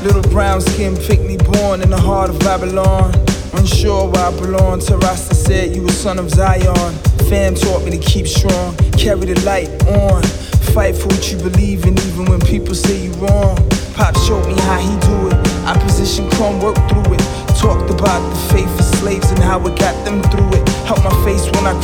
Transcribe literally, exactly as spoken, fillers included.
Little brown skin picked me born in the heart of Babylon. Unsure where I belong, Tarasta said you a son of Zion. Fam taught me to keep strong, carry the light on. Fight for what you believe in even when people say you wrong. Pop showed me how he do it, opposition come work through it. Talked about the faith of slaves and how it got them through it. Helped my face when I